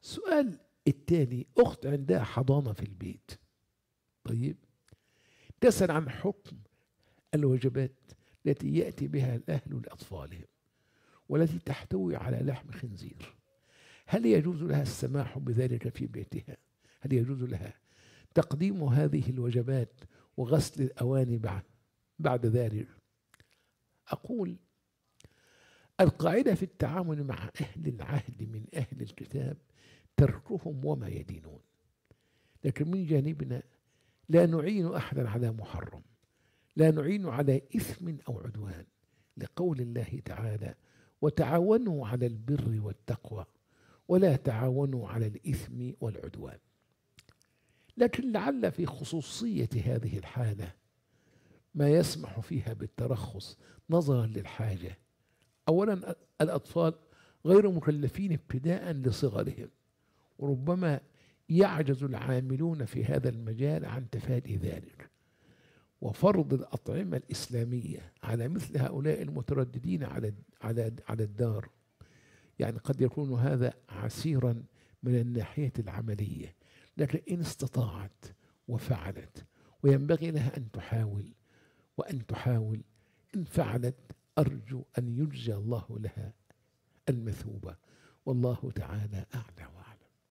السؤال التالي: أخت عندها حضانة في البيت، طيب، تسأل عن حكم الوجبات التي يأتي بها الأهل لأطفالهم والتي تحتوي على لحم خنزير. هل يجوز لها السماح بذلك في بيتها؟ هل يجوز لها تقديم هذه الوجبات وغسل الأواني بعد ذلك؟ أقول: القاعدة في التعامل مع أهل العهد من أهل الكتاب تركهم وما يدينون، لكن من جانبنا لا نعين أحدا على محرم، لا نعين على إثم أو عدوان، لقول الله تعالى: وتعاونوا على البر والتقوى ولا تعاونوا على الإثم والعدوان. لكن لعل في خصوصية هذه الحالة ما يسمح فيها بالترخص نظرا للحاجة. أولا، الأطفال غير مكلفين ابتداء لصغرهم، وربما يعجز العاملون في هذا المجال عن تفادي ذلك، وفرض الأطعمة الإسلامية على مثل هؤلاء المترددين على الدار يعني قد يكون هذا عسيرا من الناحية العملية. لكن إن استطاعت وفعلت، وينبغي لها أن تحاول، إن فعلت أرجو أن يجزى الله لها المثوبة، والله تعالى أعلم.